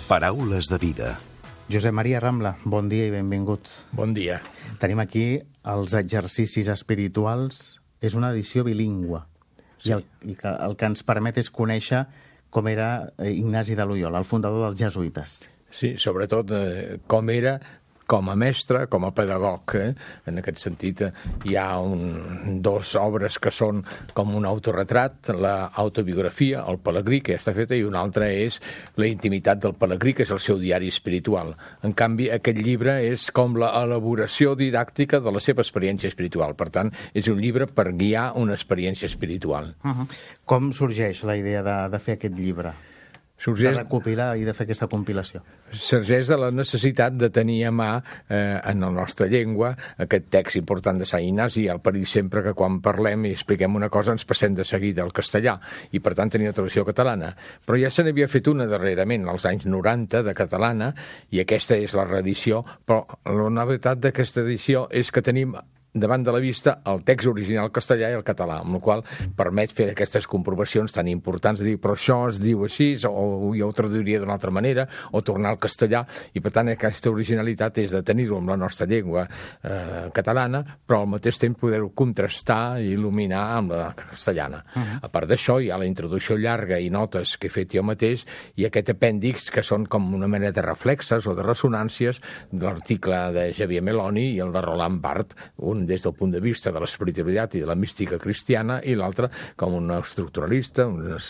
Paraules de vida. Josep Maria Rambla, bon dia i benvingut. Bon dia. Tenim aquí els exercicis espirituals. És una edició bilingüe. Sí. I el que ens permet és conèixer com era Ignasi de Loyola, el fundador dels jesuïtes. Sí, sobretot com era com a mestre, com a pedagog. En aquest sentit, hi ha dos obres que són com un autoretrat, l'autobiografia, el Pelegrí, que ja està feta, i una altra és la intimitat del Pelegrí, que és el seu diari espiritual. En canvi, aquest llibre és com l'elaboració didàctica de la seva experiència espiritual. Per tant, és un llibre per guiar una experiència espiritual. Com sorgeix la idea de fer aquest llibre? De recopilar i de fer aquesta compilació. Sorgeix de la necessitat de tenir a mà en la nostra llengua aquest text important de Sant Ignasi. El perill sempre que quan parlem i expliquem una cosa ens passem de seguida al castellà i per tant tenia traducció catalana. Però ja se n'havia fet una darrerament, als anys 90, de catalana, i aquesta és la reedició, però la novetat d'aquesta edició és que tenim davant de la vista el text original castellà i el català, amb la qual permet fer aquestes comprovacions tan importants de dir però això es diu així, o jo ho traduiria d'una altra manera, o tornar al castellà, i per tant aquesta originalitat és de tenir-ho amb la nostra llengua catalana, però al mateix temps poder-ho contrastar i il·luminar amb la castellana. A part d'això hi ha la introducció llarga i notes que he fet jo mateix i aquest apèndix que són com una mena de reflexes o de ressonàncies de l'article de Xavier Meloni i el de Roland Barthes, un des del punt de vista de l'espiritualitat i de la mística cristiana i l'altre com un estructuralista,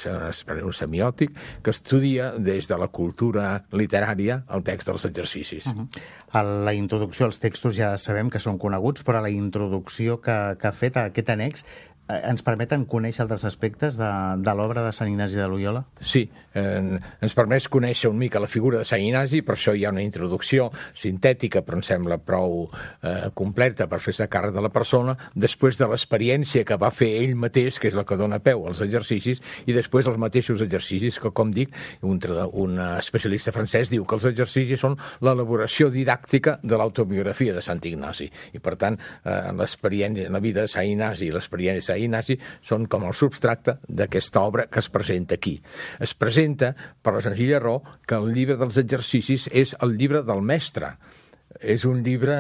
un semiòtic que estudia des de la cultura literària el text dels exercicis. A la introducció als textos ja sabem que són coneguts, però a la introducció que ha fet a aquest annex ens permeten conèixer altres aspectes de l'obra de Sant Ignasi de Loyola? Sí, ens permet conèixer una mica la figura de Sant Ignasi, per això hi ha una introducció sintètica, però em sembla prou completa per fer-se càrrec de la persona, després de l'experiència que va fer ell mateix, que és la que dona peu als exercicis, i després els mateixos exercicis, que com dic, un especialista francès diu que els exercicis són l'elaboració didàctica de l'autobiografia de Sant Ignasi, i per tant l'experiència, la vida de Sant Ignasi i l'experiència de Sant Ignasi són com el substracte d'aquesta obra que es presenta aquí. Es presenta per la senzilla raó que el llibre dels exercicis és el llibre del mestre. És un llibre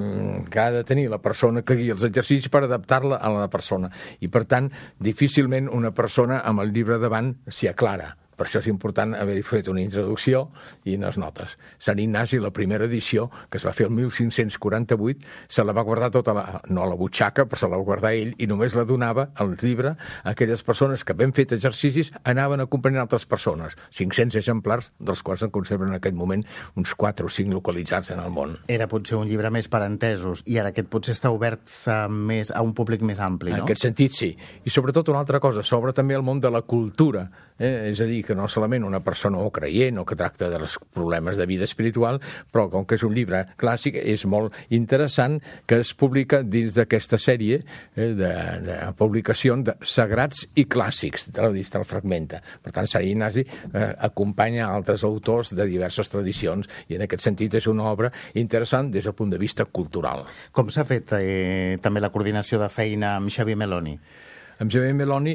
que ha de tenir la persona que guia els exercicis per adaptar-la a la persona. I, per tant, difícilment una persona amb el llibre davant s'hi aclara. Per això és important haver-hi fet una introducció i unes notes. Sant Ignasi, la primera edició, que es va fer el 1548, se la va guardar tota no a la butxaca, però se la va guardar ell, i només la donava al llibre a aquelles persones que ben fet exercicis anaven acompanyant altres persones. 500 exemplars, dels quals en conserven en aquest moment uns 4 o 5 localitzats en el món. Era potser un llibre més per entesos, i ara aquest potser està obert a un públic més ampli, no? En aquest sentit, sí. I sobretot una altra cosa, s'obre també el món de la cultura, és a dir, que no solament una persona o creient o que tracta dels problemes de vida espiritual, però com que és un llibre clàssic, és molt interessant que es publica dins d'aquesta sèrie de publicacions de sagrats i clàssics, de la llista el fragmenta. Per tant, Sant Ignasi acompanya altres autors de diverses tradicions i en aquest sentit és una obra interessant des del punt de vista cultural. Com s'ha fet també la coordinació de feina amb Xavier Meloni? Amb Xavier Meloni,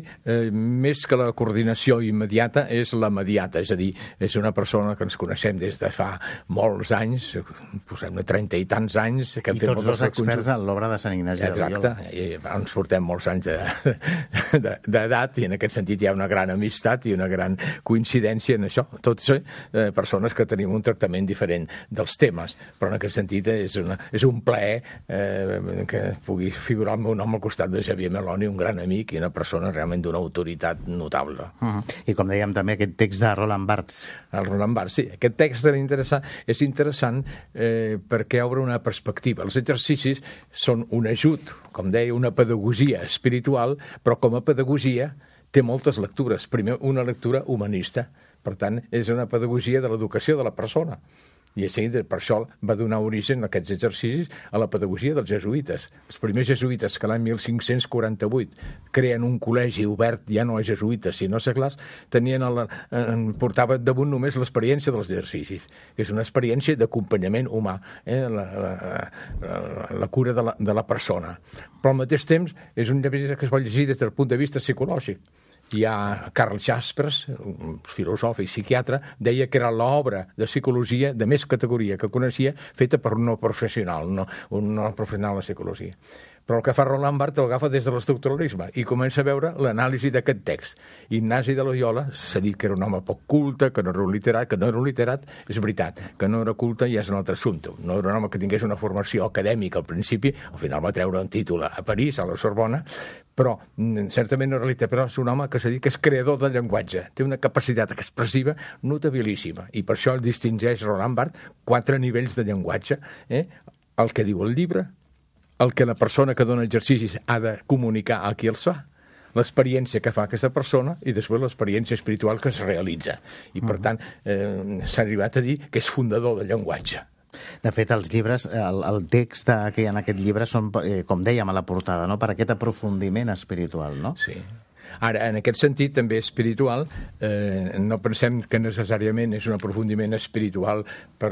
més que la coordinació immediata, és la mediata. És a dir, és una persona que ens coneixem des de fa molts anys, posem-ne 30 i tants anys. Que I tots dos experts en l'obra de Sant Ignasi de Loyola. Exacte, i ens portem molts anys d'edat i en aquest sentit hi ha una gran amistat i una gran coincidència en això. Tot això, persones que tenim un tractament diferent dels temes, però en aquest sentit és un plaer que pugui figurar el meu nom al costat de Xavier Meloni, un gran amic i una persona realment d'una autoritat notable. I com dèiem també aquest text de Roland Barthes. El Roland Barthes, sí. Aquest text és interessant perquè obre una perspectiva. Els exercicis són un ajut, com deia, una pedagogia espiritual, però com a pedagogia té moltes lectures. Primer, una lectura humanista. Per tant, és una pedagogia de l'educació de la persona. I així, per això va donar origen a aquests exercicis a la pedagogia dels jesuïtes. Els primers jesuïtes que l'any 1548 creen un col·legi obert ja no a jesuïtes sinó a seglars, portava damunt només l'experiència dels exercicis. És una experiència d'acompanyament humà, la cura de la persona. Però al mateix temps és un llibre que es va llegir des del punt de vista psicològic. Ja Karl Jaspers, un filòsof i psiquiatre, deia que era l'obra de psicologia de més categoria que coneixia, feta per un no professional, un no professional de psicologia. Però el que fa Roland Barthes l'agafa des de l'estructuralisme i comença a veure l'anàlisi d'aquest text. Ignasi de Loyola s'ha dit que era un home poc culte, que no era un literat, és veritat, que no era culte ja és un altre assumpte. No era un home que tingués una formació acadèmica al principi, al final va treure un títol a París, a la Sorbona, però certament no era literat, però és un home que s'ha dit que és creador del llenguatge, té una capacitat expressiva notabilíssima, i per això el distingeix Roland Barthes 4 nivells de llenguatge, el que diu el llibre, el que la persona que dona exercicis ha de comunicar a qui els fa, l'experiència que fa aquesta persona i després l'experiència espiritual que es realitza. I, per tant, s'ha arribat a dir que és fundador del llenguatge. De fet, els llibres, el text que hi ha en aquest llibre són, com dèiem a la portada, no? Per aquest aprofundiment espiritual, no? Sí. Ara, en aquest sentit, també espiritual, no pensem que necessàriament és un aprofundiment espiritual per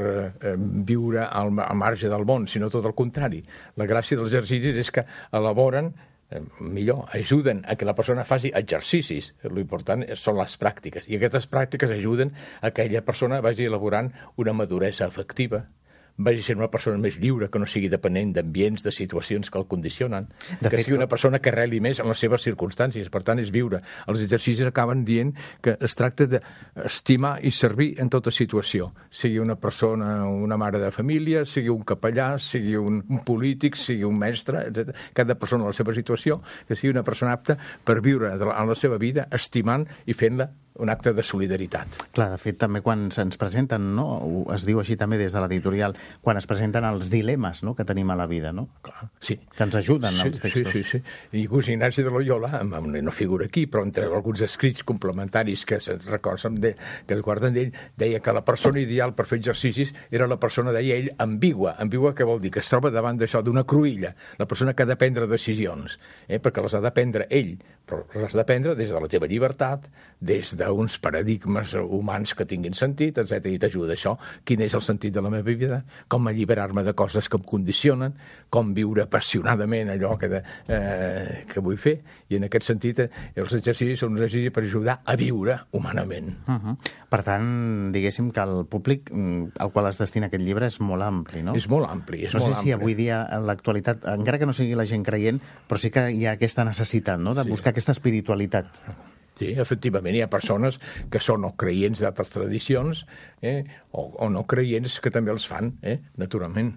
viure al marge del món, sinó tot el contrari. La gràcia dels exercicis és que elaboren, millor, ajuden a que la persona faci exercicis. L'important són les pràctiques, i aquestes pràctiques ajuden a que aquella persona vagi elaborant una maduresa afectiva, vagi sent una persona més lliure, que no sigui dependent d'ambients, de situacions que el condicionen, que sigui una persona que arreli més en les seves circumstàncies. Per tant, és viure. Els exercicis acaben dient que es tracta d'estimar i servir en tota situació. Sigui una persona, una mare de família, sigui un capellà, sigui un polític, sigui un mestre, etc. Cada persona en la seva situació, que sigui una persona apta per viure en la seva vida, estimant i fent-la un acte de solidaritat. Clar, de fet, també quan se'ns presenten, no? Es diu així també des de l'editorial, quan es presenten els dilemes, no?, que tenim a la vida, no? Clar, sí. Que ens ajuden els textos. Sí. I Ignasi de Loyola, no figura aquí, però entre alguns escrits complementaris que es recorden, que es guarden d'ell, deia que la persona ideal per fer exercicis era la persona, deia ell, ambigua. Ambigua què vol dir? Que es troba davant d'això, d'una cruïlla. La persona que ha de prendre decisions, perquè les ha de prendre ell, però les ha de prendre des de la teva llibertat, des d'uns paradigmes humans que tinguin sentit, etc. I t'ajuda això. Quin és el sentit de la meva vida? Com alliberar-me de coses que em condicionen? Com viure apassionadament allò que vull fer? I en aquest sentit, els exercicis són uns exercicis per ajudar a viure humanament. Per tant, diguéssim que el públic al qual es destina aquest llibre és molt ampli, no? És molt ampli, No sé si avui dia, en l'actualitat, encara que no sigui la gent creient, però sí que hi ha aquesta necessitat, no?, de buscar aquesta espiritualitat. Sí, efectivament, hi ha persones que són no creients d'altres tradicions o no creients que també els fan, naturalment,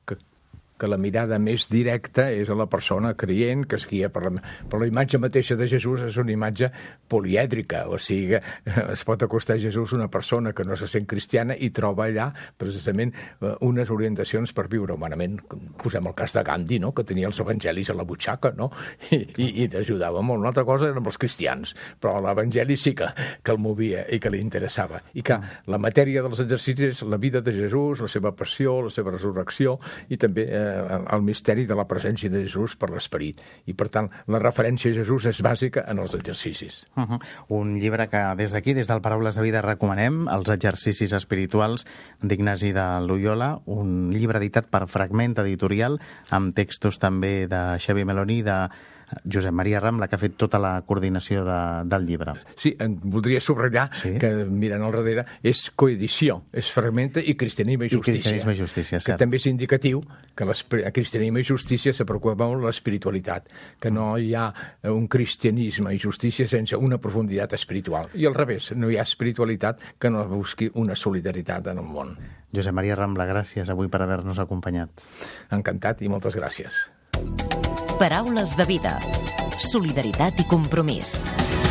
que la mirada més directa és a la persona creient que es guia per la imatge mateixa de Jesús. És una imatge polièdrica, o sigui, es pot acostar a Jesús una persona que no se sent cristiana i troba allà precisament unes orientacions per viure humanament. Posem el cas de Gandhi, no?, que tenia els evangelis a la butxaca, no?, i t'ajudava molt. Una altra cosa eren els cristians, però l'evangeli sí que el movia i que li interessava. I que la matèria dels exercicis és la vida de Jesús, la seva passió, la seva resurrecció i també el misteri de la presència de Jesús per l'esperit. I, per tant, la referència a Jesús és bàsica en els exercicis. Un llibre que des d'aquí, des del Paraules de Vida, recomanem, Els exercicis espirituals d'Ignasi de Loyola, un llibre editat per Fragment Editorial, amb textos també de Xavi Meloni i de Josep Maria Rambla, que ha fet tota la coordinació del llibre. Sí, voldria subratllar que, mirant al darrere, és coedició, és Fragment i Cristianisme i Justícia. Cristianisme i Justícia, que també és indicatiu que a Cristianisme i Justícia se preocupa molt l'espiritualitat, que no hi ha un cristianisme i justícia sense una profunditat espiritual. I al revés, no hi ha espiritualitat que no busqui una solidaritat en el món. Josep Maria Rambla, gràcies avui per haver-nos acompanyat. Encantat i moltes gràcies. Paraules de Vida. Solidaritat i compromís.